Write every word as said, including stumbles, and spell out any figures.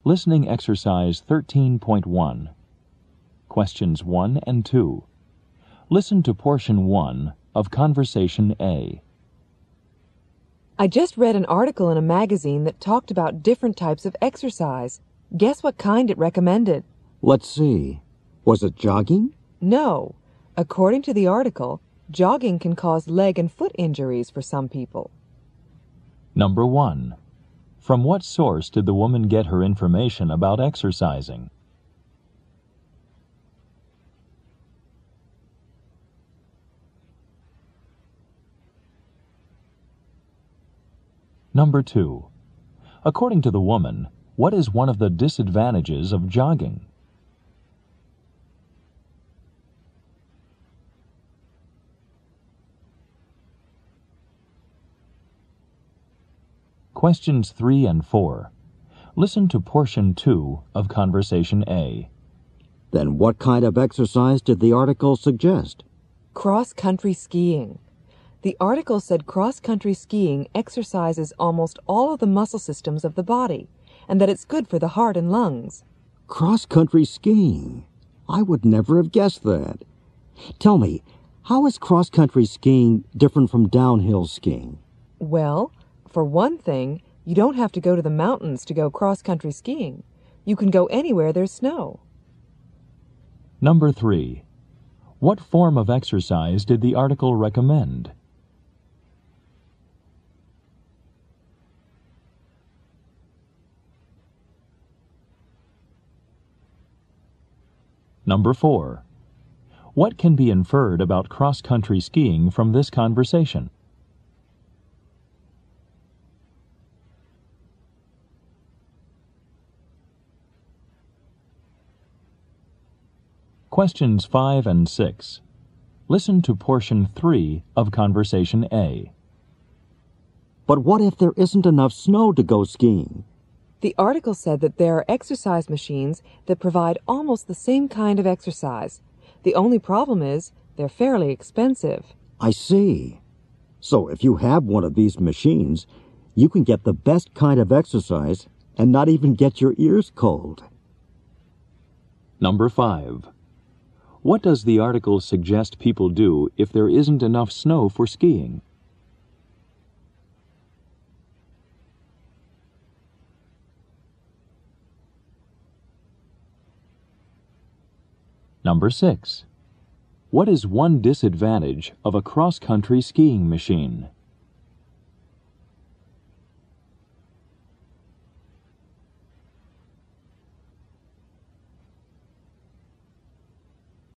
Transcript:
Listening Exercise thirteen point one. Questions one and two. Listen to Portion one of Conversation A. I just read an article in a magazine that talked about different types of exercise. Guess what kind it recommended? Let's see. Was it jogging? No. According to the article, jogging can cause leg and foot injuries for some people. Number one. From what source did the woman get her information about exercising? Number two. According to the woman, what is one of the disadvantages of jogging? Questions three and four. Listen to Portion two of Conversation A. Then what kind of exercise did the article suggest? Cross-country skiing. The article said cross-country skiing exercises almost all of the muscle systems of the body, and that it's good for the heart and lungs. Cross-country skiing? I would never have guessed that. Tell me, how is cross-country skiing different from downhill skiing? Well, for one thing, you don't have to go to the mountains to go cross-country skiing. You can go anywhere there's snow. Number three. What form of exercise did the article recommend? Number four. What can be inferred about cross-country skiing from this conversation? Questions five and six. Listen to Portion three of Conversation A. But what if there isn't enough snow to go skiing? The article said that there are exercise machines that provide almost the same kind of exercise. The only problem is they're fairly expensive. I see. So if you have one of these machines, you can get the best kind of exercise and not even get your ears cold. Number five. What does the article suggest people do if there isn't enough snow for skiing? Number six. What is one disadvantage of a cross-country skiing machine?